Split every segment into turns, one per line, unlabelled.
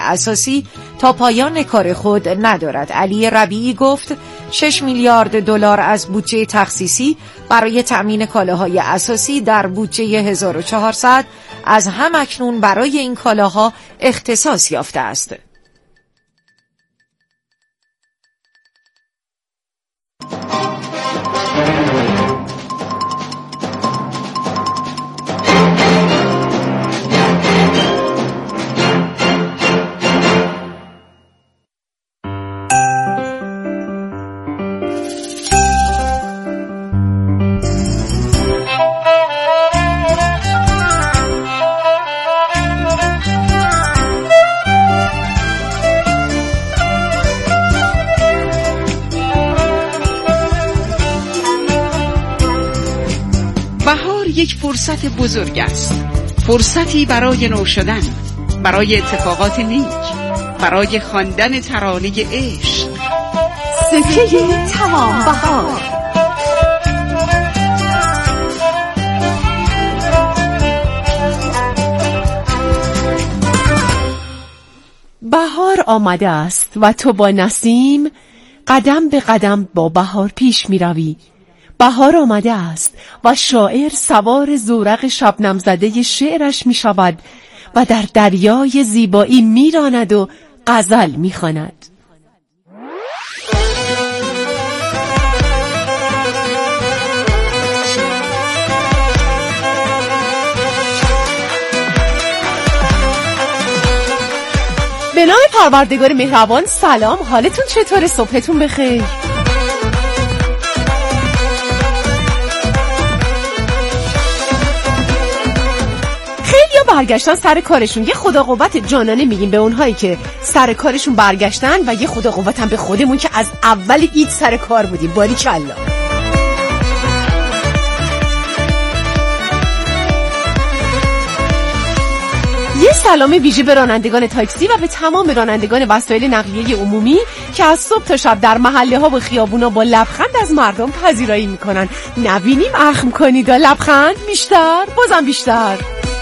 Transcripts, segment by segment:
اساسی تا پایان کار خود ندارد. علی ربیعی گفت 6 میلیارد دلار از بودجه تخصیصی برای تأمین کالاهای اساسی در بودجه 1400 از همکنون برای این کالاها اختصاص یافته است.
یک فرصت بزرگ است، فرصتی برای نو شدن، برای اتفاقات نیک، برای خواندن ترانه عشق.
سکه تمام بهار. بهار آمده است و تو با نسیم قدم به قدم با بهار پیش می روی. بهار آمده است و شاعر سوار زورق شبنم زده شعرش می شود و در دریای زیبایی می راند و غزل می خواند. به نام پروردگار مهربان. سلام، حالتون چطوره؟ صبحتون بخیر. برگشتن سر کارشون. یه خدا قوت جانانه میگیم به اونهایی که سر کارشون برگشتن و یه خدا قوت هم به خودمون که از اول عید سر کار بودیم. باریکالله. یه سلام ویژه به رانندگان تاکسی و به تمام رانندگان وسایل نقلیه عمومی که از صبح تا شب در محله ها و خیابونا با لبخند از مردم پذیرایی میکنن. نبینیم اخم کنید و لبخند بیشتر، بازم بیشتر.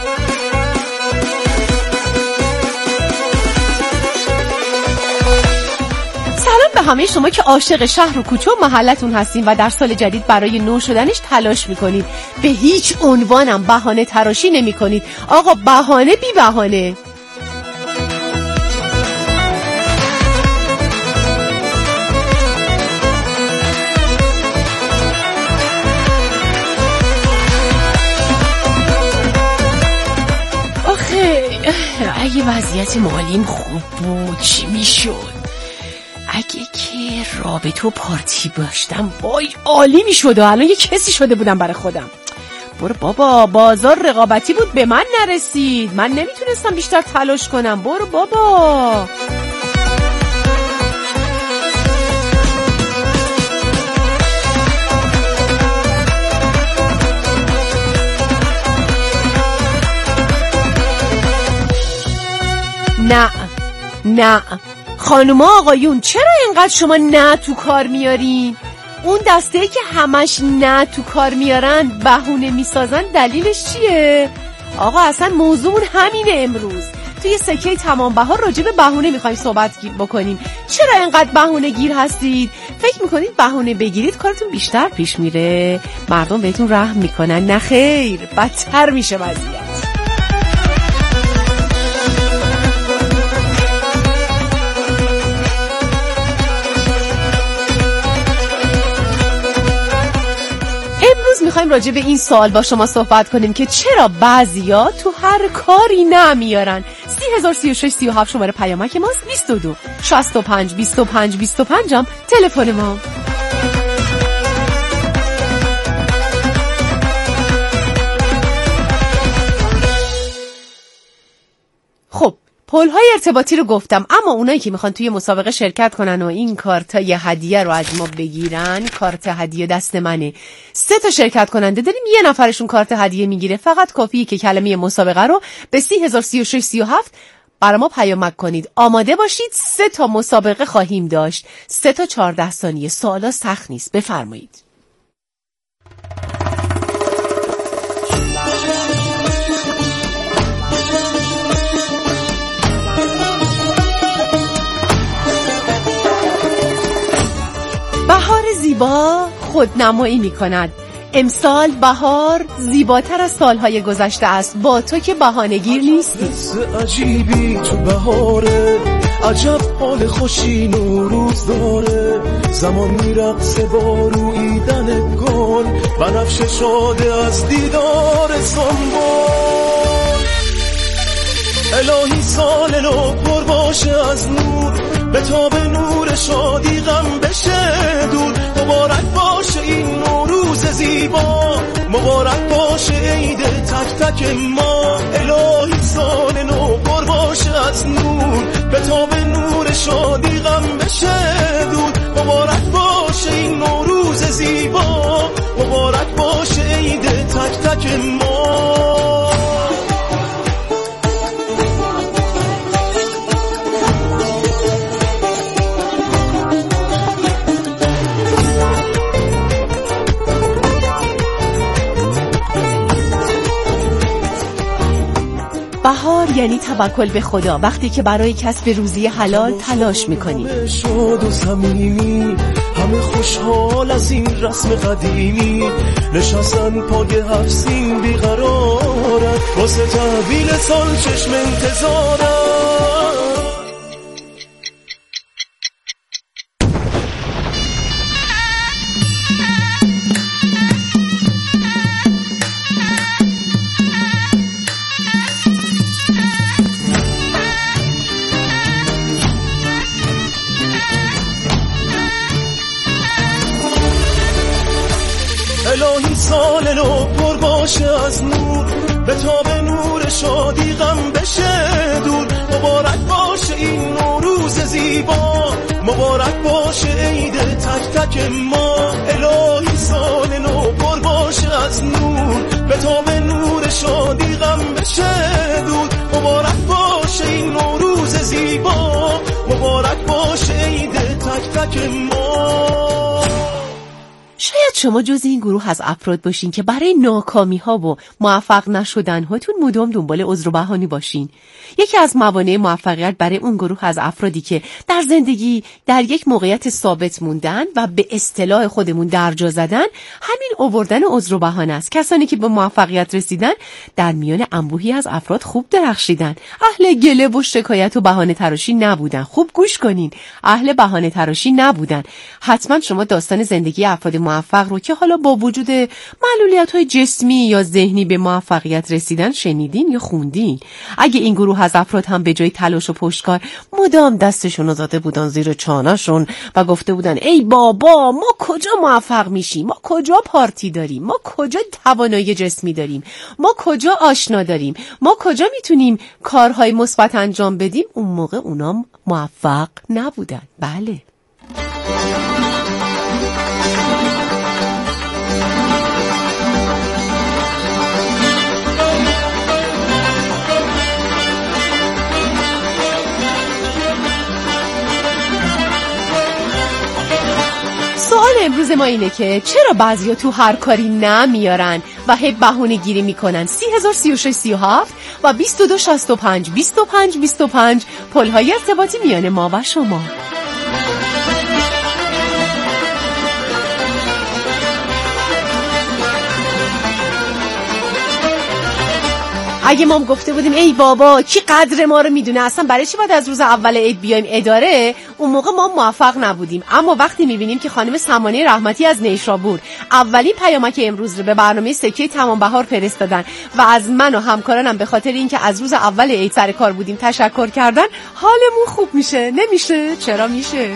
به همه شما که عاشق شهر و کوچه و محلتون هستین و در سال جدید برای نو شدنش تلاش میکنید. به هیچ عنوانم بهانه تراشی نمی کنید. آقا بهانه بی بهانه. آخه اگه وضعیت مالیم خوب بود چی میشد؟ اگه که رابطه و پارتی داشتم وای عالی میشد و الان یه کسی شده بودم برای خودم. برو بابا، بازار رقابتی بود به من نرسید، من نمیتونستم بیشتر تلاش کنم. برو بابا. نه خانوما آقایون، چرا اینقدر شما نه تو کار میارین؟ اون دسته‌ای که همش نه تو کار میارن بهونه میسازن، دلیلش چیه؟ آقا اصلا موضوعمون همینه. امروز توی سکه تمام بهار راجع به بهونه میخوایم صحبت بکنیم. چرا اینقدر بهونه گیر هستید؟ فکر میکنید بهونه بگیرید کارتون بیشتر پیش میره؟ مردم بهتون رحم میکنن؟ نه خیر، بدتر میشه وضعیت. میخوایم راجع به این سوال با شما صحبت کنیم که چرا بعضیا تو هر کاری نمیارن. 303637 شماره پیامک ماست. 22 65 25 25 هم تلفن ما. خب پل‌های ارتباطی رو گفتم، اما اونایی که میخوان توی مسابقه شرکت کنن و این کارتای هدیه رو از ما بگیرن، کارت هدیه دست منه. 3 تا شرکت کننده داریم، یه نفرشون کارت هدیه میگیره. فقط کافیه که کلمه مسابقه رو به 303637 برای ما پیامک کنید. آماده باشید، 3 تا مسابقه خواهیم داشت. 3 تا 14 ثانیه. سوالا سخت نیست، بفرمایید. زیبا خودنمایی می کند. امسال بهار زیباتر از سالهای گذشته است. با تو که بهانه‌گیر نیستی.
عجیبی تو بهاره، عجب حال خوشی نوروز داره. زمان میرقصه با رویدن گل، بنفشه شاده از دیدار سنبل. الهی سال نو پر باشه از نور، به تاب نور شادی غم بشه دور. مبارک باشه این نوروز زیبا، مبارک باشه عید تک تک ما. الهی سال نو پر باشه از نور، به تاب نور شادی غم بشه دور. مبارک باشه این نوروز زیبا، مبارک باشه عید تک تک ما.
بهار یعنی توکل به خدا، وقتی که برای کسب روزی حلال تلاش میکنی.
شاد و صمیمی همه خوشحال از این رسم قدیمی، نشستن پای هفت سین بیقرارن، واسه تحویل سال چشم انتظارن. الهی سال نو پر باشه از نور، به تاب نور شادی غم بشه دور. مبارک باشه این نوروز زیبا، مبارک باشه عید تک تک ما. الهی سال نو پر باشه از نور، به تاب نور شادی غم بشه دور. مبارک باشه این نوروز زیبا، مبارک باشه عید تک تک ما.
شاید شما جز این گروه از افراد باشین که برای ناکامی ها و موفق نشدن هاتون مدام دنبال عذر و بهانه باشین. یکی از موانع موفقیت برای اون گروه از افرادی که در زندگی در یک موقعیت ثابت موندن و به اصطلاح خودمون درجا زدن، همین آوردن عذر و بهانه است. کسانی که به موفقیت رسیدن در میان انبوهی از افراد خوب درخشیدن. اهل گله و شکایت و بهانه تراشی نبودن. خوب گوش کنین، اهل بهانه تراشی نبودن. حتما شما داستان زندگی افراد موفق رو که حالا با وجود معلولیت‌های جسمی یا ذهنی به موفقیت رسیدن شنیدین یا خوندین. اگه این گروه از افراد هم به جای تلاش و پشتکار مدام دستشون رو زده بودن زیر چانه‌شون و گفته بودن ای بابا ما کجا موفق میشیم، ما کجا پارتی داریم، ما کجا توانایی جسمی داریم، ما کجا آشنا داریم، ما کجا میتونیم کارهای مثبت انجام بدیم، اون موقع اونا موفق نبودن. بله. سوال امروز ما اینه که چرا بعضیا تو هر کاری نمیارن و هی بهونه گیری میکنن؟ 3036 37 و 22 65 25 25 پل‌های ارتباطی میان ما و شما. اگه ما گفته بودیم ای بابا کی قدر ما رو میدونه، اصلا برای چی باید از روز اول عید بیایم اداره، اون موقع ما موفق نبودیم. اما وقتی میبینیم که خانم سمانه رحمتی از نیشابور اولین پیامک امروز رو به برنامه سکه تمام بهار فرستادن و از من و همکارانم به خاطر اینکه از روز اول عید سر کار بودیم تشکر کردن، حالمون خوب میشه. نمیشه؟ چرا میشه؟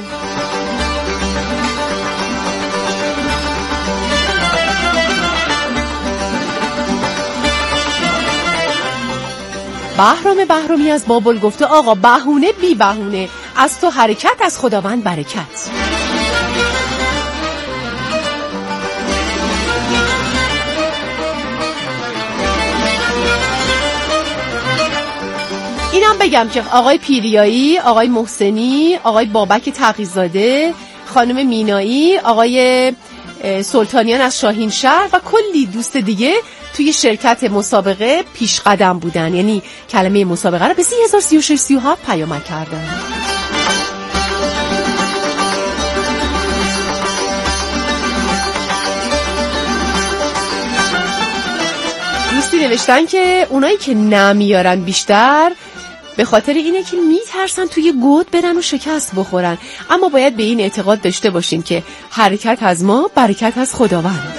بهرام بهرامی از بابل گفته آقا بهونه بی بهونه، از تو حرکت از خداوند برکت. اینم بگم که آقای پیریایی، آقای محسنی، آقای بابک تقی‌زاده، خانم مینایی، آقای سلطانیان از شاهین شهر و کلی دوست دیگه توی شرکت مسابقه پیش قدم بودن، یعنی کلمه مسابقه رو به 3036 37 پیامک کردن. دوستی نوشتن که اونایی که نمیارن بیشتر به خاطر اینه که میترسن توی گود برن و شکست بخورن، اما باید به این اعتقاد داشته باشیم که حرکت از ما برکت از خداوند.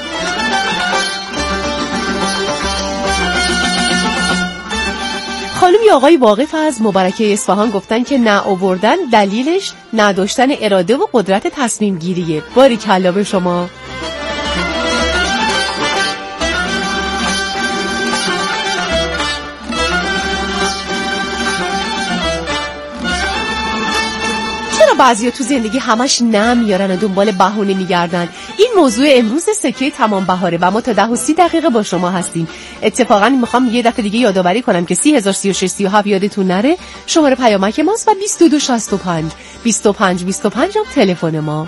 خانم یا آقای واقف از مبارکه اصفهان گفتن که نه آوردن دلیلش نداشتن اراده و قدرت تصمیم گیریه. باریکلا به شما. بعضیا تو زندگی همش نمیارن و دنبال بهونه میگردن. این موضوع امروز سکه تمام بهاره و ما تا 10:30 با شما هستیم. اتفاقا میخوام یه دفعه دیگه یادآوری کنم که 30,036 یادتون نره. شماره پیامک ماست و 2265 25 25 هم تلفن ما.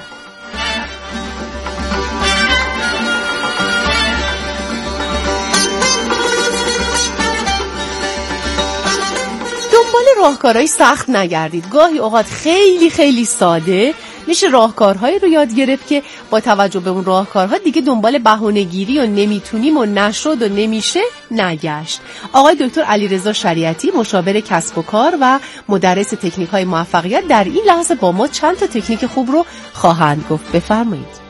راهکارهای سخت نگردید. گاهی اوقات خیلی خیلی ساده میشه راهکارهایی رو یاد گرفت که با توجه به اون راهکارها دیگه دنبال بهانه‌گیری و نمیتونیم و نشد و نمیشه نگشت. آقای دکتر علیرضا شریعتی، مشاور کسب و کار و مدرس تکنیک‌های موفقیت، در این لحظه با ما چند تا تکنیک خوب رو خواهند گفت. بفرمایید.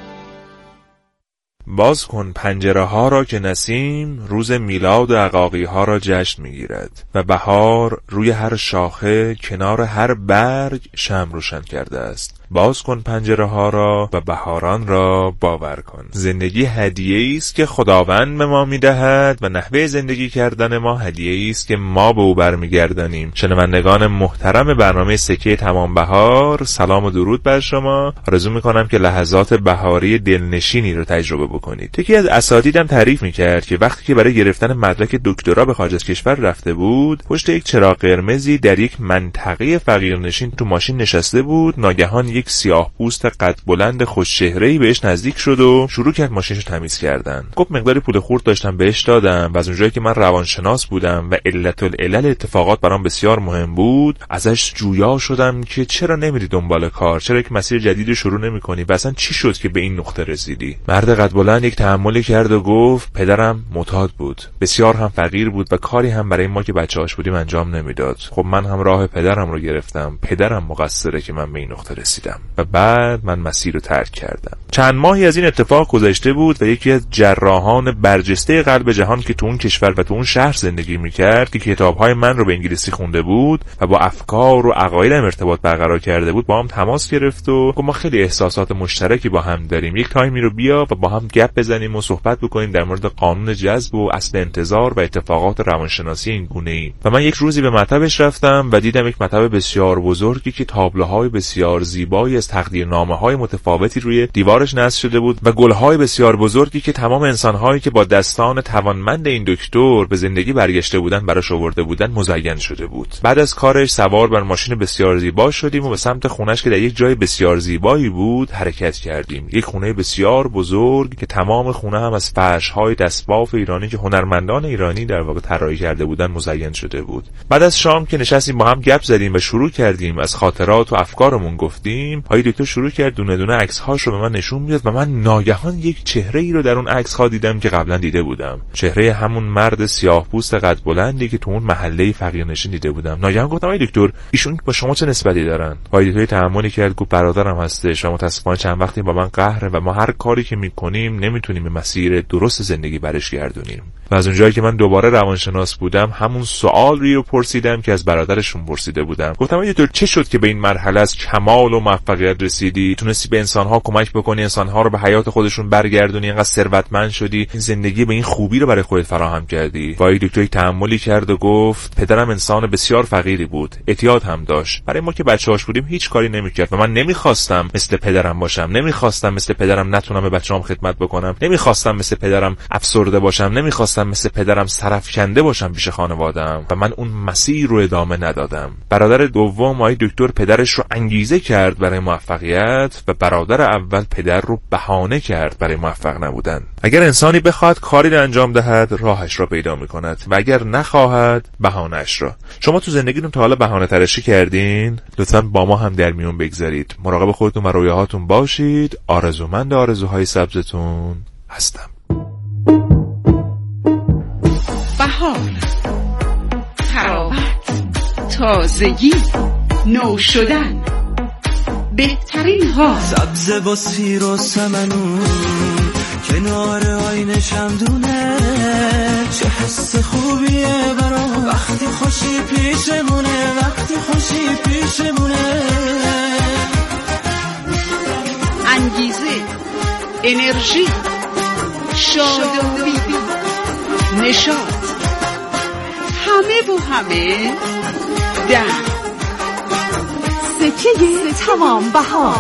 باز کن پنجره ها را که نسیم روز میلاد عقاقی ها را جشن میگیرد و بهار روی هر شاخه کنار هر برگ شمع روشن کرده است. باز کن پنجره ها را و بهاران را باور کن. زندگی هدیه‌ای است که خداوند به ما میدهد و نحوه زندگی کردن ما هدیه‌ای است که ما به او برمیگردانیم. شنوندگان محترم برنامه سکه تمام بهار، سلام و درود بر شما. آرزو میکنم که لحظات بهاری دلنشینی رو تجربه بکنید. یکی از اساتیدم تعریف میکرد که وقتی که برای گرفتن مدرک دکترا به خارج از کشور رفته بود، پشت یک چراغ قرمزی در یک منطقه فقیرنشین تو ماشین نشسته بود. ناگهان یک سیاه‌پوست قد بلند خوش‌چهره‌ای بهش نزدیک شد و شروع کرد ماشینشو تمیز کردن. گفت مقداری پول خورد داشتم بهش دادم و از اونجایی که من روانشناس بودم و علت العلل اتفاقات برام بسیار مهم بود، ازش جویا شدم که چرا نمیری دنبال کار، چرا یک مسیر جدید شروع نمی‌کنی و اصلا چی شد که به این نقطه رسیدی. مرد قد بلند یک تأملی کرد و گفت پدرم معتاد بود، بسیار هم فقیر بود و کاری هم برای ما که بچه‌هاش بودیم انجام نمیداد. خب من هم راه پدرم رو گرفتم، پدرم مقصره که من به این نقطه رسیدم و بعد من مسیر رو ترک کردم. چند ماهی از این اتفاق گذشته بود و یکی از جراحان برجسته قلب جهان که تو اون کشور و تو اون شهر زندگی میکرد، که کتاب‌های من رو به انگلیسی خونده بود و با افکار و عقایدم ارتباط برقرار کرده بود، با هم تماس گرفت و گفت ما خیلی احساسات مشترکی با هم داریم، یک تایمی رو بیا و با هم گپ بزنیم و صحبت بکنیم در مورد قانون جذب و اصل انتظار و اتفاقات روانشناسی این گونه‌ای. و من یک روزی به مطبش رفتم و دیدم یک مطب بسیار بزرگی که تابلوهای بسیار زیبایی از تقدیرنامه‌های متفاوتی روی دیوارش نصب شده بود و گل‌های بسیار بزرگی که تمام انسان‌هایی که با دستان توانمند این دکتر به زندگی برگشته بودن براش آورده بودن مزین شده بود. بعد از کارش سوار بر ماشین بسیار زیبا شدیم و به سمت خونش که در یک جای بسیار زیبایی بود حرکت کردیم. یک خونه بسیار بزرگ که تمام خونه هم از فرش‌های دستباف ایرانی که هنرمندان ایرانی در واقع طراحی کرده بودن مزین شده بود. بعد از شام که نشستیم با هم گپ زدیم و شروع کردیم از خاطرات و افکارمون گفتیم، آقای دکتر شروع کرد دونه دونه عکس‌هاش رو به من نشون میداد و من ناگهان یک چهره‌ای رو در اون عکس‌ها دیدم که قبلا دیده بودم. چهره همون مرد سیاه‌پوست قد بلندی که تو اون محله فقیرنشین دیده بودم. ناگهان گفتم آقای دکتر ایشون با شما چه نسبتی دارن؟ آقای دکتر تأملی کرد، گفت برادرم هستش و متأسفانه چند وقتی با من قهره و ما هر کاری که می‌کنیم نمیتونیم به مسیر درست زندگی برش گردونیم. و از اونجایی که من دوباره روانشناس بودم همون سوالی رو پرسیدم که از برادرشون پرسیده بودم. گفتم آقای دکتر چه شد که به این مرحله از کمال و موفقیت رسیدی؟ تونستی به انسان‌ها کمک بکنی، انسان‌ها رو به حیات خودشون برگردونی، اینقدر ثروتمند شدی، این زندگی به این خوبی رو برای خودت فراهم کردی؟ و آقای دکتر تأملی کرد و گفت پدرم انسان بسیار فقیری بود، اعتیاد هم داشت. برای ما که بچه‌هاش بودیم هیچ کاری نمی‌کرد و من نمی‌خواستم مثل پدرم باشم، نمی‌خواستم مثل پدرم نتونم به بچه‌هام خدمت بکنم، نمی‌خواستم مثل پدرم افسرده باشم، نمی‌خواستم مثل پدرم سرفکنده باشم پیش خانواده‌ام و من اون مسیر رو ادامه ندادم. برادر دوم آقای دکتر پدرش رو انگیزه کرد برای موفقیت و برادر اول پدر رو بهانه کرد برای موفق نبودن. اگر انسانی بخواد کاری رو انجام دهد راهش را پیدا می‌کند و اگر نخواهد بهانه‌اش را. شما تو زندگیتون تا حالا بهانه تراشی کردین؟ لطفاً با ما هم در میون بگذارید. مراقب خودتون و رویاهاتون باشید. آرزومند آرزوهای سبزتون هستم.
تازگی، نو شدن، بهترین ها.
سبز با سیر و سمنون کنار آینه شمدونه، چه حس خوبیه برام وقتی خوشی پیشمونه، وقتی خوشی پیشمونه.
انگیزه، انرژی، شادابی، نشاط، همه و همه در
سکه تمام بهار.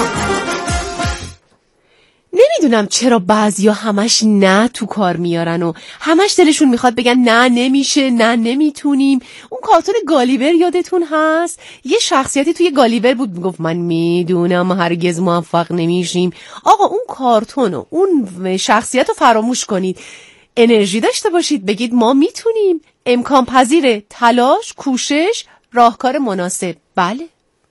نمیدونم چرا بعضیا همش نه تو کار میارن و همش دلشون میخواد بگن نه نمیشه، نه نمیتونیم. اون کارتون گالیور یادتون هست؟ یه شخصیتی توی گالیور بود میگفت من میدونم هرگز موفق نمیشیم. آقا اون کارتون و اون شخصیت رو فراموش کنید، انرژی داشته باشید، بگید ما میتونیم، امکان پذیره، تلاش، کوشش، راهکار مناسب. بله.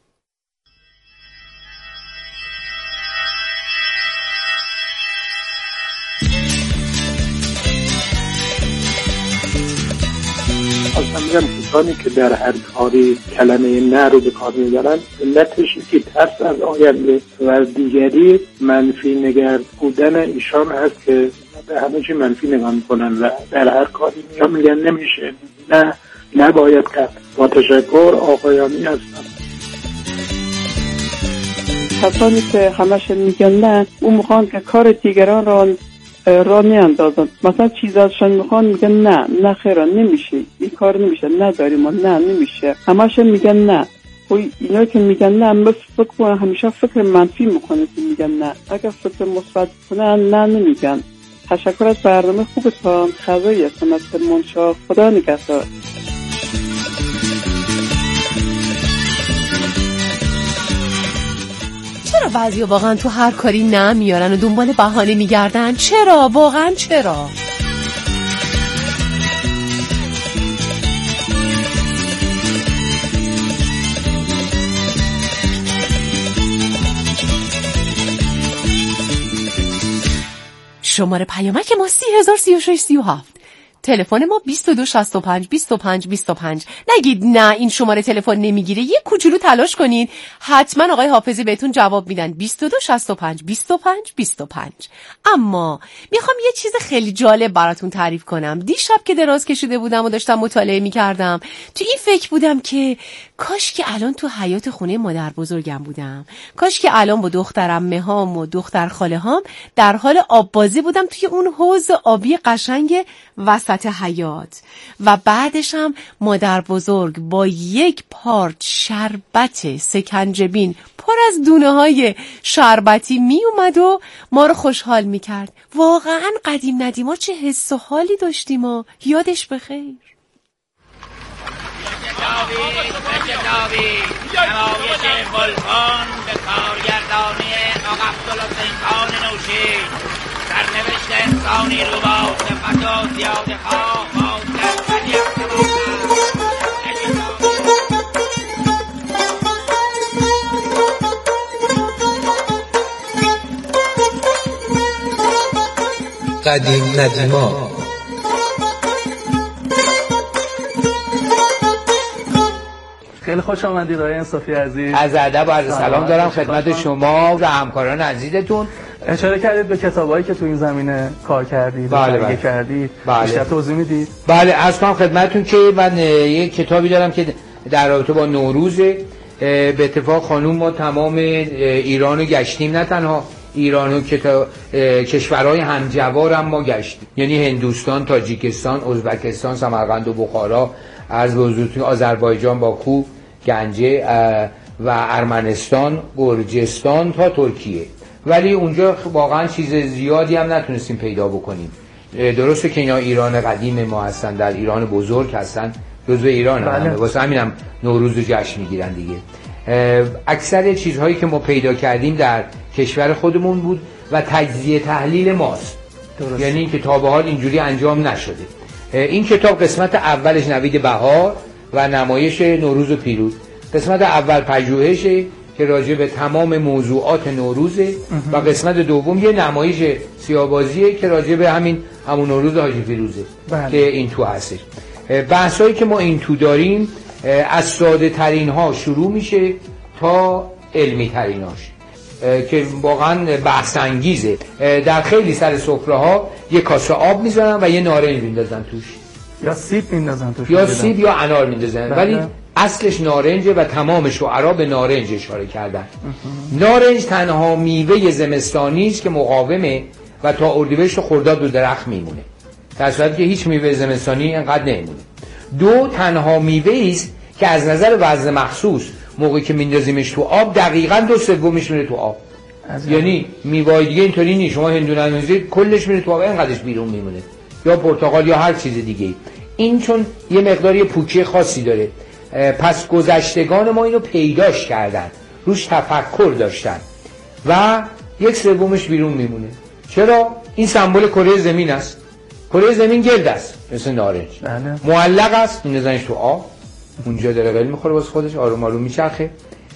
اصلا میگم کسانی که در هر کاری کلمه نه رو به کار میبرن علتش که ترس از آینده و دیگری منفی نگر بودن ایشان هست که به همه چی منفی نگاه میکنن و در هر کاری میگن نمیشه، نه نباید کرد. با تشکر، آقایانی هستم.
کسانی که همش میگن نه، اون میخوان که کار دیگران را نیاندازن. مثلا چیزاشون میخوان میگن نه خیره نمیشه، این کار نمیشه، نداریم ما، نه نمیشه، همش میگن نه. و اینا که میگن نه همیشه فکر منفی میکنه که میگن نه. اگر فکر مثبت کنن نه نمیگن. تشکر از برنامه خوبتان. خدایی هستم از کرمانشاه. خدا نگهدار.
چرا بعضیا واقعا تو هر کاری نه میارن و دنبال بهانه میگردن؟ چرا؟ واقعا چرا؟ شماره پیامک ما 303637، تلفن ما 2265 25 25. نگید نه این شماره تلفن نمیگیره، یه کوچولو تلاش کنین، حتما آقای حافظی بهتون جواب میدن. 2265 25 25. اما میخوام یه چیز خیلی جالب براتون تعریف کنم. دیشب که دراز کشیده بودم و داشتم مطالعه میکردم، تو این فکر بودم که کاش که الان تو حیاط خونه مادر بزرگم بودم، کاش که الان با دخترم مهام و دختر خاله هام در حال آب بازی بودم توی اون حوض آبی قشنگ وسط حیاط و بعدش هم مادر بزرگ با یک پارچ شربت سکنجبین پر از دونه های شربتی می اومد و ما رو خوشحال می کرد. واقعا قدیم ندیما چه حس و حالی داشتیم و یادش بخیر.
نمایش بلبان به کارگردانی آقا عبدالحسین خان نوشی، سرنوشت انسانی رو با صفت و زیاده خواه با
قدیم ندیما.
خیلی خوش آمدید آقای انصافی عزیز.
از ادب و عرض سلام دارم خدمت شما و همکاران عزیزتون.
اشاره کردید به کتابایی که تو این زمینه کار کردید،
بله
کردید.
بیشتر
توضیح میدید؟
بله، عرض کنم خدمتتون که من یک کتابی دارم که در رابطه با نوروز. به اتفاق خانوم ما تمام ایرانو گشتیم، نه تنها ایران و کشورهای همجوار هم ما گشتیم، یعنی هندوستان، تاجیکستان، ازبکستان، سمرقند و بخارا، از بزرگترین آذربایجان، باکو، گنجه و ارمنستان، گرجستان تا ترکیه. ولی اونجا واقعا چیز زیادی هم نتونستیم پیدا بکنیم. درسته که اینا ایران قدیم ما هستن، در ایران بزرگ هستن، جزو ایران هم، واسه همینم نوروز رو جشن میگیرن دیگه. اکثر چیزهایی که ما پیدا کردیم در کشور خودمون بود و تجزیه تحلیل ماست. درست. یعنی که تا به حال اینجوری انجام نشده. این کتاب قسمت اولش نوید بهار و نمایش نوروز و پیروز. قسمت اول پژوهشه که راجع به تمام موضوعات نوروزه و قسمت دوم یه نمایش سیاه‌بازیه که راجع به همون نوروز حاجی فیروزه. بله. که این تو هستش. بحثایی که ما این تو داریم از ساده ترین ها شروع میشه تا علمی تریناش که واقعا بحث انگیزه. در خیلی سر سفره ها یه کاسه آب میذارن و یه نارنج میندازن توش،
یا سیب میندازن توش،
یا سیب یا انار میندازن، ولی اصلش نارنجه و تمام شعرا به نارنج اشاره کردن. نارنج تنها میوه زمستانی است که مقاومه و تا اردیبهشت و خرداد رو درخت میمونه، در صورتی که هیچ میوه زمستانی اینقدر نمیمونه. دو، تنها میوه است که از نظر وزن مخصوص موقعی که میندازیمش تو آب دقیقاً 2/3 میره تو آب. یعنی میوه دیگه اینطوری نیست، شما هندونه میندازید کلش میره تو آب، اینقدرش بیرون میمونه، یا پرتقال یا هر چیز دیگه. این چون یه مقداری پوکی خاصی داره، پس گذشتگان ما اینو پیداش کردن، روش تفکر داشتن و 1/3 بیرون میمونه. چرا؟ این سمبل کره زمین است. کره زمین گرد است مثل نارنج، معلق است، میندازنش تو آب، اونجا داره قل میخوره واسه خودش، آروم آروم میچرخه.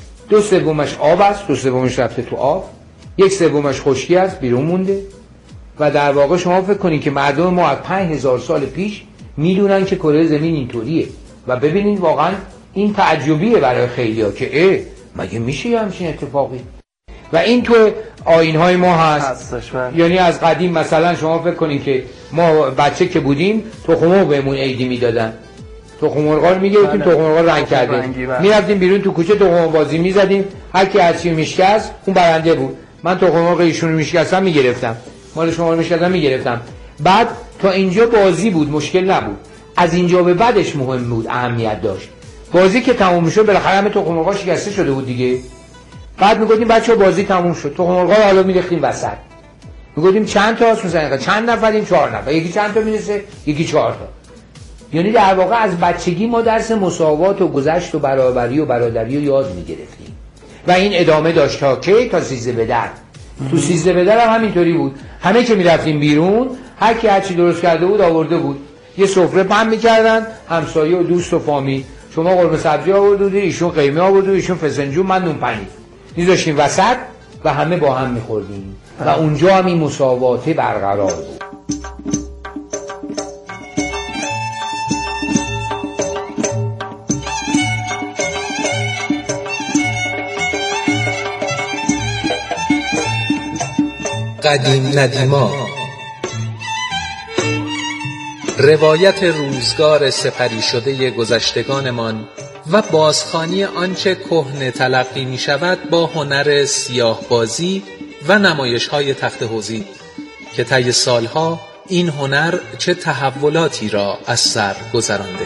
2/3 آب است، 2/3 رفته تو آب، 1/3 خشکی است بیرون مونده. و در واقع شما فکر کنید که مردم ما از 5000 سال پیش میدونن که کره زمین اینطوریه و ببینید واقعا این تعجبیه برای خیلی‌ها که مگه میشه یه همچین اتفاقی. و این تو آیین‌های ما هست. یعنی از قدیم مثلا شما فکر کنید که ما بچه که بودیم تخم مرغ بهمون عیدی میدادن، تخم مرغ رو میگرفتیم، تخم مرغ رنگ کرده، میرفتیم بیرون تو کوچه تخم مرغ بازی میزدیم، هر کی هرچی میشکست اون برنده بود. من تخم مرغ ایشون رو میشکستم میگرفتم، مال شما رو میشکستم میگرفتم. بعد تا اینجا بازی بود، مشکل نبود. از اینجا به بعدش مهم بود، اهمیت داشت. بازی که تموم شد بالاخره همه تخم مرغ شکسته شده بود دیگه. بعد میگفتیم بچه‌ها بازی تموم شد، تخم مرغ رو حالا میریختیم وسط. میگفتیم چند تا هست، مثلا چند نفریم؟ 4 نفر. یکی چند تا میرسه؟ یکی 4 تا. یعنی در واقع از بچگی ما درس مساوات و گذشت و برابری و برادری رو یاد میگرفتیم و این ادامه داشت تا که تا 13 به در. تو 13 به در هم همینطوری بود. همه که میرفتیم بیرون، هر کی هر چی درست کرده بود آورده بود. یه سفره پهن می‌کردن، همسایه و دوست و فامیل. شما قرمه سبزی آورده بودی، ایشون قیمه آورده، ایشون فسنجون، من نون پنیر. می‌ذاشتیم وسط و همه با هم می‌خوردیم و اونجا هم این مساواته برقرار بود.
قدیم ندیما، روایت روزگار سپری شده گذشتگانمان و بازخوانی آنچه کهنه تلقی می شود با هنر سیاه‌بازی و نمایش‌های تخت حوزی که طی سالها این هنر چه تحولاتی را از سر گذرانده.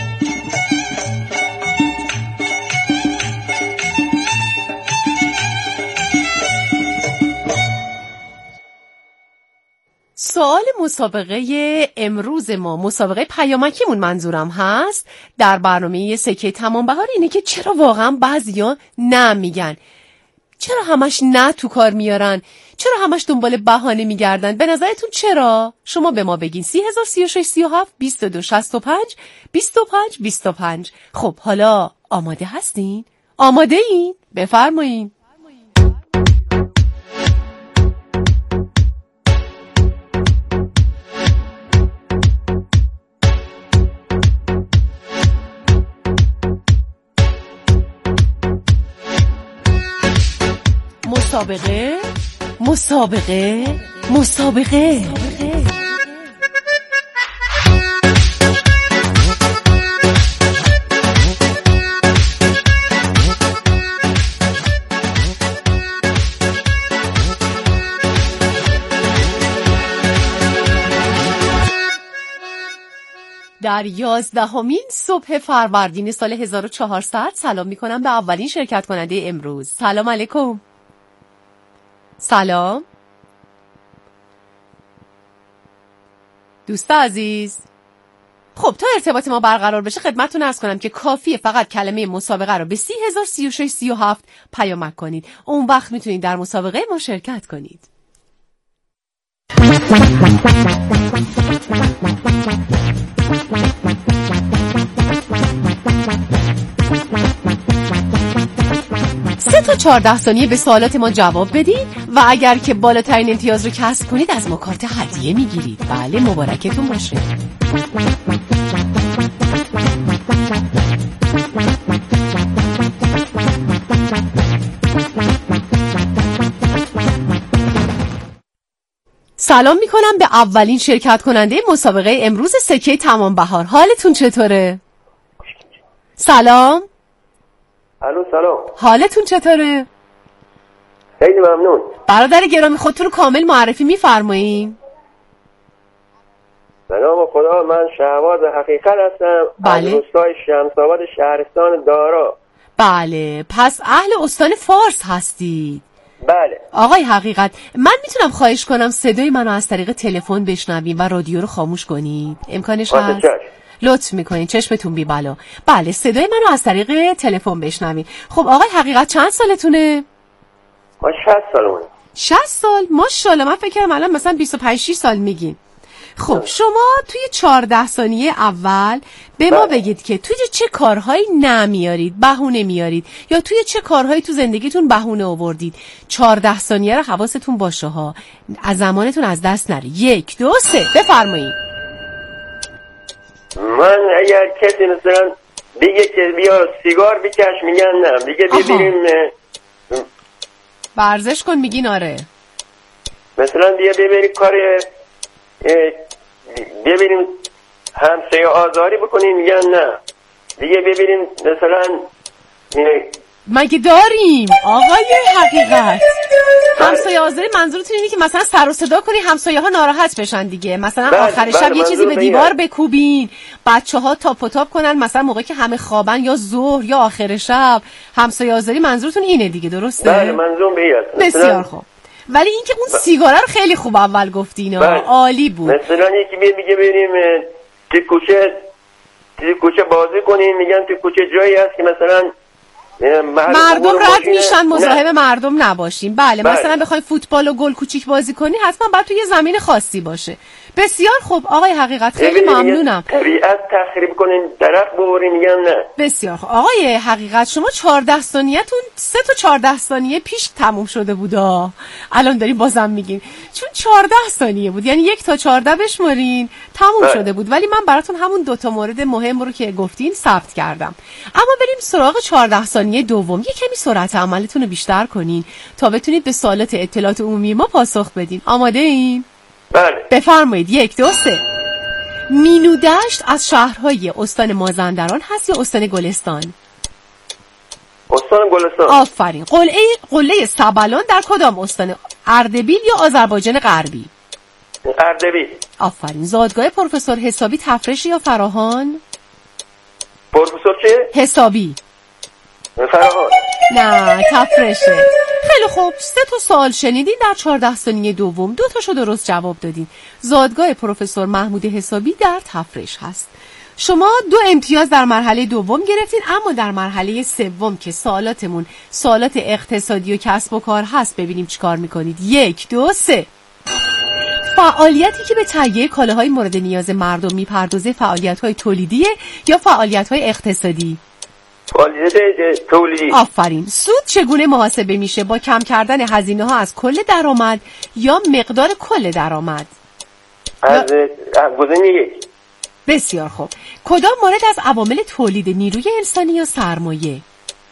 سوال مسابقه امروز ما، مسابقه پیامکیمون منظورم هست، در برنامه سکه تمام بهار اینه که چرا واقعا بعضیا نه میگن، چرا همش نه تو کار میارن، چرا همش دنبال بهانه میگردن. به نظرتون چرا؟ شما به ما بگین. 3036 37 22 65 25 25. خب حالا آماده هستین؟ آماده این؟ بفرمایین. مسابقه در 11مین صبح فروردین سال 1400 سلام میکنم به اولین شرکت کننده امروز. سلام علیکم. سلام دوست عزیز. خب تا ارتباط ما برقرار بشه خدمتتون عرض کنم که کافیه فقط کلمه مسابقه رو به 3036 37 پیامک کنید. اون وقت میتونید در مسابقه ما شرکت کنید. سه تا 14 ثانیه به سوالات ما جواب بدید و اگر که بالاترین امتیاز رو کسب کنید از ما کارت هدیه میگیرید. بله مبارکتون باشه. سلام میکنم به اولین شرکت کننده مسابقه امروز سکه تمام بهار. حالتون چطوره؟ سلام.
الو سلام.
حالتون چطوره؟
خیلی ممنون.
برادر گرامی خودتون رو کامل معرفی میفرمایین؟
به نام خدا، من شهباز حقیقت هستم.
بله.
از روستای شمس‌آباد شهرستان دارا.
بله، پس اهل استان فارس هستید.
بله.
آقای حقیقت، من میتونم خواهش کنم صدای منو از طریق تلفن بشنویم و رادیو رو خاموش کنید؟ امکانش هست؟ لطف میکنین، چشمتون بی بلا. بله، صدای منو از طریق تلفن بشنوید. خب آقای حقیقت چند سالتونه؟
من 60 سالمونه.
60 سال؟ ماشاءالله، من فکر کنم الان مثلا 25-6 سال میگین. خب شما توی 14 ثانیه اول به ما بگید که توی چه کارهایی نمیارید، بهونه میارید، یا توی چه کارهایی تو زندگیتون بهونه آوردید. 14 ثانیه رو حواستون باشه ها، از زمانتون از دست نره. 1 2 3 بفرمایید.
من اگر کسی مثلا بگه که بیا سیگار بکش، میگن نه. دیگه ببینیم
ورزش کن، میگین آره.
مثلا بیا ببینیم کار ببینیم همسایه آزاری بکنیم، میگن نه. دیگه ببینیم مثلا
مگه داریم آقای حقیقت همسایه آزاری؟ منظورتون اینه که مثلا سر و صدا کنی همسایه ها ناراحت بشن دیگه، مثلا آخر شب یه چیزی به دیوار بکوبین، بچه ها تاپ و تاپ کنن، مثلا موقعی که همه خوابن یا ظهر یا آخر شب. همسایه آزاری منظورتون اینه دیگه، درسته؟
بله، منظورم به اینه.
بسیار خوب. ولی اینکه اون سیگاره رو خیلی خوب اول گفتین، عالی بود.
مثلا یکی میگه بریم تو کوچه بازی کنیم، میگن تو کوچه جایی هست که مثلا
مردم رد میشن، مزاحم مردم نباشیم. بله، مثلا بخوایم فوتبال و گل کوچیک بازی کنی حتما باید توی زمین خاصی باشه. بسیار خوب آقای حقیقت، خیلی ممنونم.
طبیعت تخریب کنین، درخت ببرین، میگن نه.
بسیار خوب آقای حقیقت، شما 14 ثانیه‌تون 3 تا 14 ثانیه پیش تموم شده بودا. الان داریم بازم میگیم چون 14 ثانیه بود، یعنی 1 تا 14 بشمارین تموم شده بود. ولی من براتون همون 2 تا مورد مهم رو که گفتین ثبت کردم. اما بریم سراغ 14 ثانیه دوم. یه کمی سرعت عملتون رو بیشتر کنین تا بتونید به سوالات اطلاعات عمومی ما پاسخ بدین. آماده این؟
بله.
بفرمایید. 1 2 3. مینودشت از شهرهای استان مازندران هست یا استان گلستان؟
استان گلستان.
آفرین. قله سبلان در کدام استان؟ اردبیل یا آذربایجان غربی؟
اردبیل.
آفرین. زادگاه پروفسور حسابی تفرشی یا فراهان؟
پروفسور چه؟
حسابی.
فراهان.
نه، تفرشه. خیلی خوب، 3 تا سوال شنیدین در 14 ثانیه دوم، 2 تاشو درست جواب دادین. زادگاه پروفسور محمود حسابی در تفرش هست. شما 2 امتیاز در مرحله دوم گرفتین، اما در مرحله سوم که سوالاتمون سوالات اقتصادی و کسب و کار هست، ببینیم چیکار میکنید. 1 2 3. فعالیتی که به تهیه کالاهای مورد نیاز مردم میپردازه فعالیت‌های تولیدیه یا فعالیت‌های اقتصادی؟
فعالیت تولیدی.
آفرین. سود چگونه محاسبه میشه؟ با کم کردن هزینه‌ها از کل درآمد یا مقدار کل درآمد؟
از گزینه 1.
بسیار خوب. کدام مورد از عوامل تولید نیروی انسانی یا سرمایه؟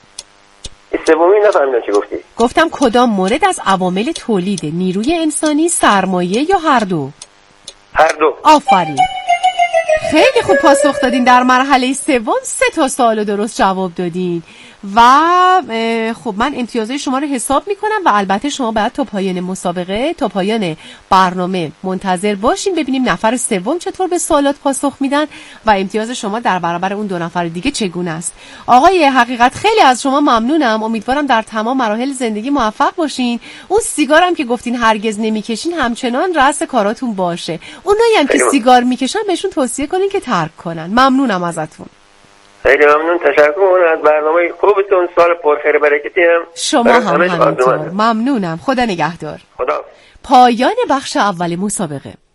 سومی نفهمیدم چی گفتی.
گفتم کدام مورد از عوامل تولید نیروی انسانی، سرمایه یا هر دو؟
هر دو.
آفرین. خیلی خوب پاسخ دادین. در مرحله سوم 3 تا سوال درست جواب دادین و خب من امتیازهای شما رو حساب میکنم و البته شما باید تا پایان مسابقه، تا پایان برنامه منتظر باشین ببینیم نفر سوم چطور به سوالات پاسخ میدن و امتیاز شما در برابر اون 2 نفر دیگه چگونه است. آقای حقیقت خیلی از شما ممنونم. امیدوارم در تمام مراحل زندگی موفق باشین. اون سیگارم که گفتین هرگز نمیکشین همچنان رأس کاراتون باشه. اونایی هم که سیگار میکشن بهشون توصیه کنین که ترک کنن. ممنونم ازتون.
خیلی ممنون، تشکر از برنامه خوبتون. سال پرخیر برکتی هم
شما هم همینطور. ممنونم. خدا نگهدار.
خدا.
پایان بخش اول مسابقه.